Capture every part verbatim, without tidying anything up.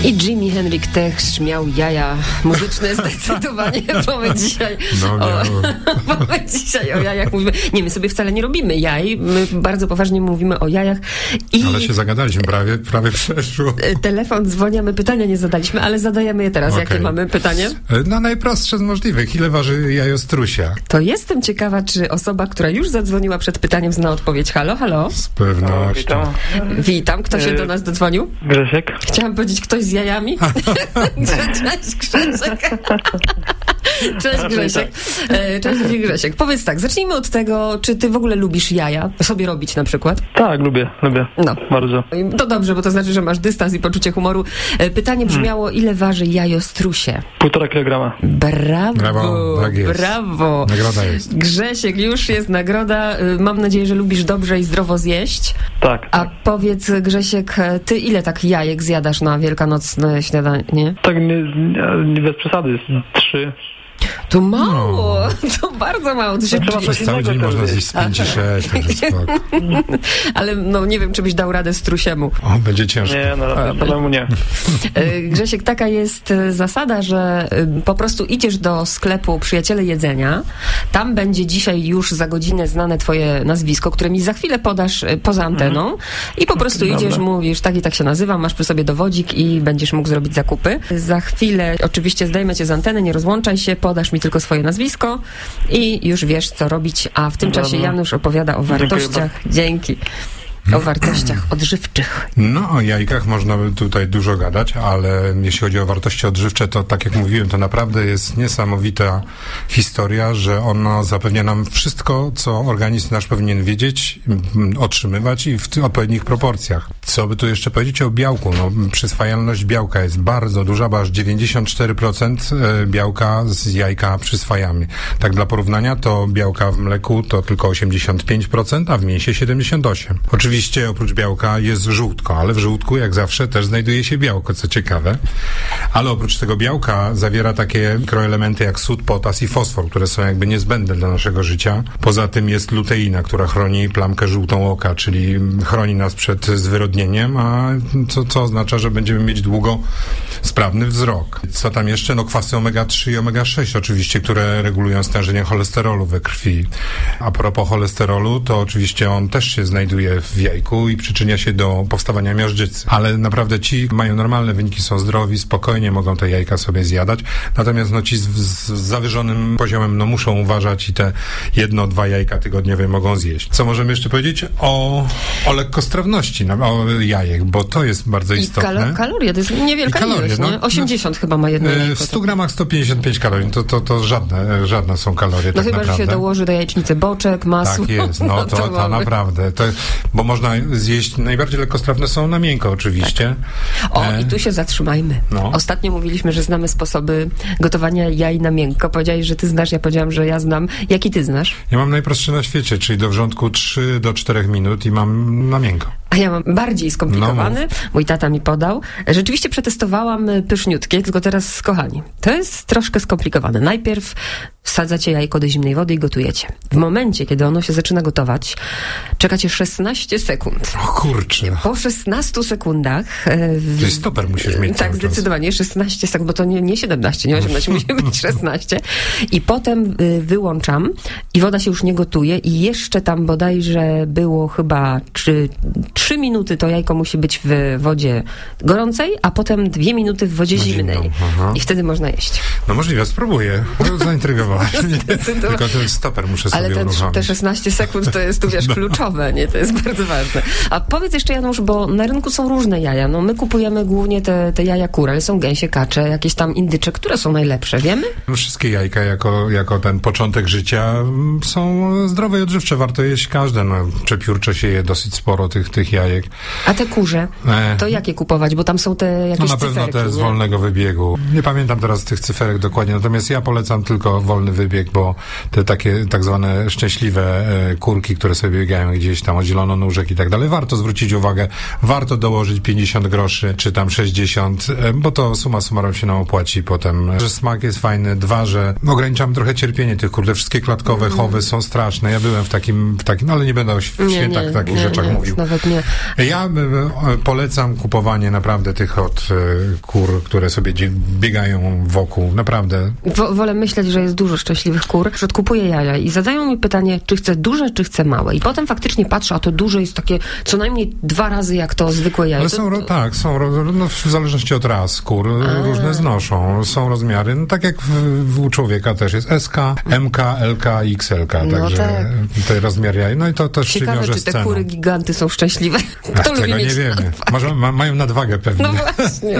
I Jimi Hendrix też miał jaja muzyczne zdecydowanie, bo my dzisiaj, no, o, bo my dzisiaj o jajach mówimy. Nie, my sobie wcale nie robimy jaj, my bardzo poważnie mówimy o jajach. I ale się zagadaliśmy, prawie, prawie przeszło. Telefon dzwoni, a my pytania nie zadaliśmy, ale zadajemy je teraz. Okay. Jakie mamy pytanie? No najprostsze z możliwych. Ile waży jajo strusia? To jestem ciekawa, czy osoba, która już zadzwoniła przed pytaniem, zna odpowiedź. Halo, halo? Z pewnością. Witam. Witam. Kto się do nas dodzwonił? Grzesiek. Chciałam powiedzieć, ktoś z jajami? Cześć, Grzesiek. Cześć, Grzesiek. Cześć, Grzesiek. Powiedz tak, zacznijmy od tego, czy ty w ogóle lubisz jaja sobie robić na przykład? Tak, lubię, lubię. No. Bardzo. To dobrze, bo to znaczy, że masz dystans i poczucie humoru. Pytanie brzmiało, ile waży jajo strusie? Półtora kilograma. Brawo, brawo, tak jest. Brawo. Nagroda jest. Grzesiek, już jest nagroda. Mam nadzieję, że lubisz dobrze i zdrowo zjeść. Tak. A powiedz, Grzesiek, ty ile tak jajek zjadasz na wielkanocne śniadanie? Tak, nie, nie bez przesady, trzy. To mało, no. To bardzo mało. To się no, przez cały dzień można zjeść z pięć i sześć, także spoko. Ale no nie wiem, czy byś dał radę strusiemu. O, będzie ciężko. Nie, no raczej problemu nie. Grzesiek, taka jest zasada, że po prostu idziesz do sklepu Przyjaciele Jedzenia, tam będzie dzisiaj już za godzinę znane twoje nazwisko, które mi za chwilę podasz poza anteną mhm. i po prostu Dobra. idziesz, mówisz, tak i tak się nazywam, masz przy sobie dowodzik i będziesz mógł zrobić zakupy. Za chwilę oczywiście zdejmę cię z anteny, nie rozłączaj się, podasz mi tylko swoje nazwisko i już wiesz, co robić, a w tym Dobra. czasie Janusz opowiada o wartościach. Dzięki. O wartościach odżywczych. No, o jajkach można by tutaj dużo gadać, ale jeśli chodzi o wartości odżywcze, to tak jak mówiłem, to naprawdę jest niesamowita historia, że ono zapewnia nam wszystko, co organizm nasz powinien wiedzieć, otrzymywać i w tych odpowiednich proporcjach. Co by tu jeszcze powiedzieć o białku? No, przyswajalność białka jest bardzo duża, bo aż dziewięćdziesiąt cztery procent białka z jajka przyswajamy. Tak dla porównania, to białka w mleku to tylko osiemdziesiąt pięć procent, a w mięsie siedemdziesiąt osiem procent. Oczywiście Oczywiście oprócz białka jest żółtko, ale w żółtku jak zawsze też znajduje się białko, co ciekawe. Ale oprócz tego białka zawiera takie mikroelementy jak sód, potas i fosfor, które są jakby niezbędne dla naszego życia. Poza tym jest luteina, która chroni plamkę żółtą oka, czyli chroni nas przed zwyrodnieniem, a co, co oznacza, że będziemy mieć długo sprawny wzrok. Co tam jeszcze? No kwasy omega trzy i omega sześć oczywiście, które regulują stężenie cholesterolu we krwi. A propos cholesterolu, to oczywiście on też się znajduje w jajku i przyczynia się do powstawania miażdżycy. Ale naprawdę ci mają normalne wyniki, są zdrowi, spokojnie mogą te jajka sobie zjadać. Natomiast no ci z, z zawyżonym poziomem no muszą uważać i te jedno, dwa jajka tygodniowe mogą zjeść. Co możemy jeszcze powiedzieć o, o lekkostrawności, no, o jajek, bo to jest bardzo I istotne. Kalo- kalorie, to jest niewielka kalorie, ilość, no, nie? osiemdziesiąt no, chyba ma jedno jajko. W stu gramach sto pięćdziesiąt pięć kalorii, to, to, to żadne, żadne są kalorie. No tak chyba, naprawdę. że się dołoży do jajecznicy boczek, masło. Tak jest, no to, to, to naprawdę. To, bo można zjeść, najbardziej lekkostrawne są na miękko oczywiście. Tak. O, e... i tu się zatrzymajmy. No. Ostatnio mówiliśmy, że znamy sposoby gotowania jaj na miękko. Powiedziałeś, że ty znasz, ja powiedziałam, że ja znam. Jaki ty znasz? Ja mam najprostszy na świecie, czyli do wrzątku trzy do czterech minut i mam na miękko. A ja mam bardziej skomplikowany. No. Mój tata mi podał. Rzeczywiście przetestowałam pyszniutkie, tylko teraz, kochani, to jest troszkę skomplikowane. Najpierw wsadzacie jajko do zimnej wody i gotujecie. W momencie, kiedy ono się zaczyna gotować, czekacie szesnaście sekund. O kurczę. Po szesnastu sekundach... W... Czyli stoper musisz mieć. Tak, zdecydowanie. szesnaście sekund, bo to nie, nie siedemnaście, nie osiemnaście, musi być szesnaście. I potem y, wyłączam i woda się już nie gotuje i jeszcze tam bodajże było chyba trzy, trzy minuty to jajko musi być w wodzie gorącej, a potem dwie minuty w wodzie zimnej. I wtedy można jeść. No możliwe, spróbuję. Zaintrygowałaś. Tylko ten stoper muszę sobie Ale uruchomić. Ale te szesnaście sekund to jest, tu wiesz, no. kluczowe, nie? To jest bardzo ważne. A powiedz jeszcze, Janusz, bo na rynku są różne jaja. No my kupujemy głównie te, te jaja kur, ale są gęsie, kacze, jakieś tam indycze. Które są najlepsze, wiemy? Wszystkie jajka jako, jako ten początek życia są zdrowe i odżywcze. Warto jeść każde. No, przepiórcze się je dosyć sporo tych, tych jajek. A te kurze? To jakie kupować? Bo tam są te jakieś No na pewno cyferki, te z nie? wolnego wybiegu. Nie pamiętam teraz tych cyferek dokładnie, natomiast ja polecam tylko wolne wolny wybieg, bo te takie tak zwane szczęśliwe e, kurki, które sobie biegają gdzieś tam od zielononóżek i tak dalej, warto zwrócić uwagę, warto dołożyć pięćdziesiąt groszy, czy tam sześćdziesiąt, e, bo to summa summarum się nam opłaci potem, że smak jest fajny, dwa, że ograniczamy trochę cierpienie tych kur, te wszystkie klatkowe mm. chowy są straszne, ja byłem w takim, w takim, no ale nie będę o świętach takich nie, rzeczach nie, mówił. Nawet nie. Ja e, polecam kupowanie naprawdę tych od e, kur, które sobie biegają wokół, naprawdę. Wo, wolę myśleć, że jest dużo szczęśliwych kur. Kupuję jaja i zadają mi pytanie, czy chcę duże, czy chcę małe. I potem faktycznie patrzę, a to duże jest takie co najmniej dwa razy jak to zwykłe jajo. Ale są, to, to... tak, są, no, w zależności od ras kur, a. różne znoszą, są rozmiary, no tak jak w, w, u człowieka też jest S K, M K, L K i X L K, no także tak. te rozmiary jaj, no i to też ciekawe, przywiąże czy te kury giganty są szczęśliwe. Kto lubi tego mieć nie wiemy. Może ma, mają nadwagę pewnie. No właśnie.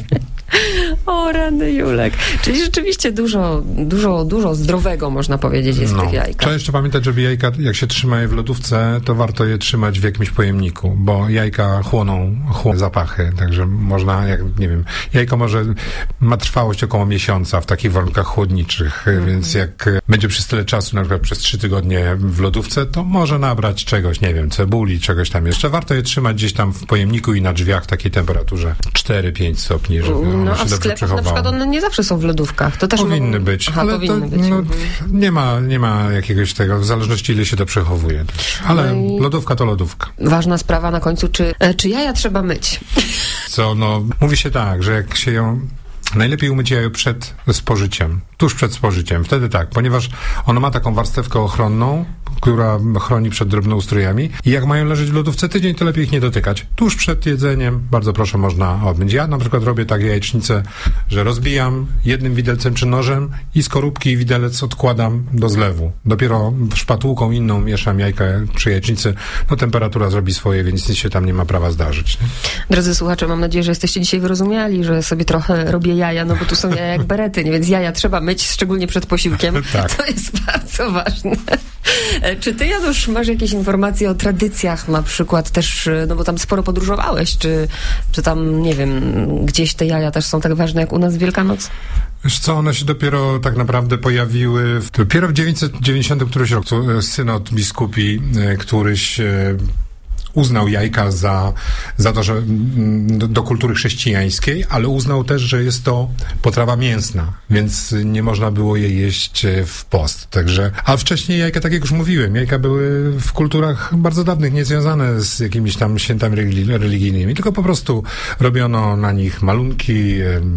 O, rany Julek. Czyli rzeczywiście dużo, dużo, dużo zdrowego, można powiedzieć, jest no. w tych jajkach. Trzeba jeszcze pamiętać, żeby jajka, jak się trzyma je w lodówce, to warto je trzymać w jakimś pojemniku, bo jajka chłoną, chłoną zapachy, także można, jak nie wiem, jajko może ma trwałość około miesiąca w takich warunkach chłodniczych, mm. więc jak będzie przez tyle czasu, na przykład przez trzy tygodnie w lodówce, to może nabrać czegoś, nie wiem, cebuli, czegoś tam jeszcze. Warto je trzymać gdzieś tam w pojemniku i na drzwiach w takiej temperaturze cztery pięć stopni, żeby no, się a w sklepach na przykład one nie zawsze są w lodówkach. To też powinny mogą... być, Aha, ale powinny to, być. No, mhm. nie ma, nie ma jakiegoś tego, w zależności ile się to przechowuje. Ale no i... lodówka to lodówka. Ważna sprawa na końcu, czy, czy jaja trzeba myć? Co, no, mówi się tak, że jak się ją najlepiej umyć jajo przed spożyciem, tuż przed spożyciem, wtedy tak, ponieważ ono ma taką warstewkę ochronną, która chroni przed drobnoustrojami i jak mają leżeć w lodówce tydzień, to lepiej ich nie dotykać. Tuż przed jedzeniem, bardzo proszę, można odmyć. Ja na przykład robię tak jajecznicę, że rozbijam jednym widelcem czy nożem i skorupki i widelec odkładam do zlewu. Dopiero szpatułką inną mieszam jajka przy jajecznicy, no temperatura zrobi swoje, więc nic się tam nie ma prawa zdarzyć. Nie? Drodzy słuchacze, mam nadzieję, że jesteście dzisiaj wyrozumiali, że sobie trochę robię jaja, no bo tu są jaja jak berety, nie? Więc jaja trzeba myć, szczególnie przed posiłkiem. Tak. To jest bardzo ważne. Czy ty, Janusz, masz jakieś informacje o tradycjach, na przykład też, no bo tam sporo podróżowałeś, czy, czy tam, nie wiem, gdzieś te jaja też są tak ważne jak u nas w Wielkanoc? Wiesz co, one się dopiero tak naprawdę pojawiły, w, dopiero w dziewięćset dziewięćdziesiątym któryś roku synod biskupi, któryś uznał jajka za, za to, że do, do kultury chrześcijańskiej, ale uznał też, że jest to potrawa mięsna, więc nie można było jej jeść w post. Także, a wcześniej jajka, tak jak już mówiłem, jajka były w kulturach bardzo dawnych, nie związane z jakimiś tam świętami religijnymi, tylko po prostu robiono na nich malunki,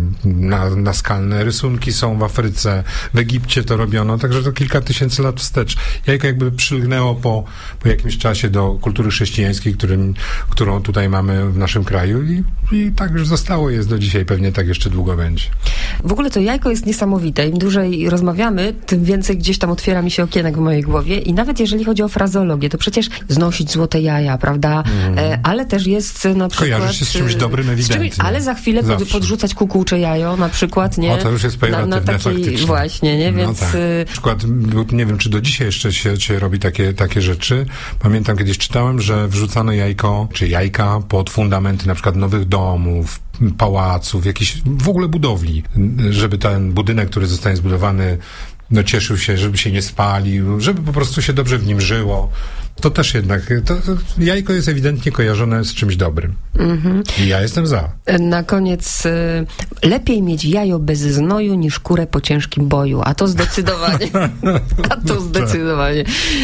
na, naskalne rysunki są w Afryce, w Egipcie to robiono, także to kilka tysięcy lat wstecz. Jajko jakby przylgnęło po, po jakimś czasie do kultury chrześcijańskiej, Którym, którą tutaj mamy w naszym kraju i, i tak już zostało, jest do dzisiaj, pewnie tak jeszcze długo będzie. W ogóle to jajko jest niesamowite. Im dłużej rozmawiamy, tym więcej gdzieś tam otwiera mi się okienek w mojej głowie i nawet jeżeli chodzi o frazeologię, to przecież znosić złote jaja, prawda? Mm. E, ale też jest na przykład... Kojarzy się z czymś dobrym ewidentnie. Czymś, ale za chwilę pod, podrzucać kukułcze jajo, na przykład, nie? O, to już jest pejoratywne, na, na takiej, faktycznie. Właśnie, nie? Więc... No tak. Na przykład, nie wiem, czy do dzisiaj jeszcze się, się robi takie, takie rzeczy. Pamiętam, kiedyś czytałem, że wrzucano jajko, czy jajka pod fundamenty na przykład nowych domów, pałaców, jakichś w ogóle budowli, żeby ten budynek, który zostanie zbudowany, no cieszył się, żeby się nie spalił, żeby po prostu się dobrze w nim żyło. To też jednak, to, to jajko jest ewidentnie kojarzone z czymś dobrym. Mm-hmm. I ja jestem za. Na koniec, y, lepiej mieć jajo bez znoju niż kurę po ciężkim boju, a to zdecydowanie. A to zdecydowanie.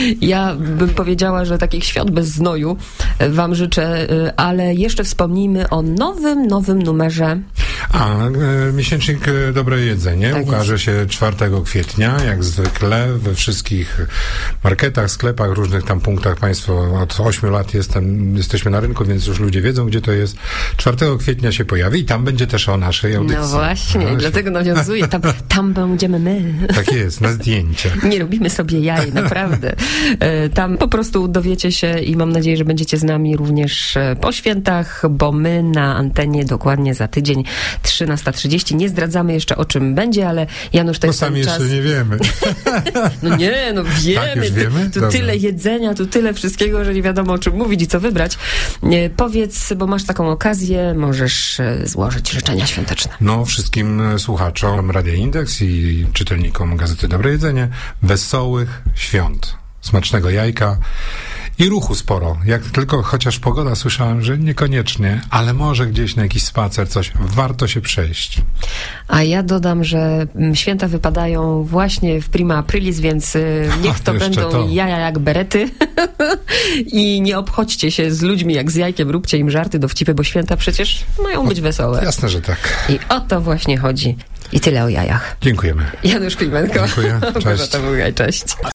Ja bym powiedziała, że takich świąt bez znoju wam życzę, y, ale jeszcze wspomnijmy o nowym, nowym numerze. A, y, miesięcznik y, Dobre Jedzenie tak ukaże jest. się czwartego kwietnia, jak zwykle, we wszystkich marketach, sklepach, różnych tam punktach. Państwo od ośmiu lat jestem, jesteśmy na rynku, więc już ludzie wiedzą, gdzie to jest. czwartego kwietnia się pojawi i tam będzie też o naszej audycji. No właśnie, no, dlatego nawiązuję. Tam, tam będziemy my. Tak jest, na zdjęcia. Nie robimy sobie jaj, naprawdę. Tam po prostu dowiecie się i mam nadzieję, że będziecie z nami również po świętach, bo my na antenie dokładnie za tydzień trzynasta trzydzieści. Nie zdradzamy jeszcze, o czym będzie, ale Janusz, to Bo jest sami ten czas... jeszcze nie wiemy. No nie, no wiemy. Tak, już wiemy? Tu, tu tyle jedzenia, tu tyle wszystkiego, że nie wiadomo, o czym mówić i co wybrać. Nie, powiedz, bo masz taką okazję, możesz e, złożyć życzenia świąteczne. No, wszystkim słuchaczom Radia Indeks i czytelnikom Gazety Dobre Jedzenie wesołych świąt, smacznego jajka i ruchu sporo. Jak tylko chociaż pogoda, słyszałem, że niekoniecznie, ale może gdzieś na jakiś spacer, coś. Warto się przejść. A ja dodam, że święta wypadają właśnie w prima aprilis, więc niech to A, to będą to. jaja jak berety. I nie obchodźcie się z ludźmi jak z jajkiem, róbcie im żarty, dowcipy, bo święta przecież mają być wesołe. Jasne, że tak. I o to właśnie chodzi. I tyle o jajach. Dziękujemy. Janusz Klimenko. Dziękuję. Cześć. To był jaj, cześć.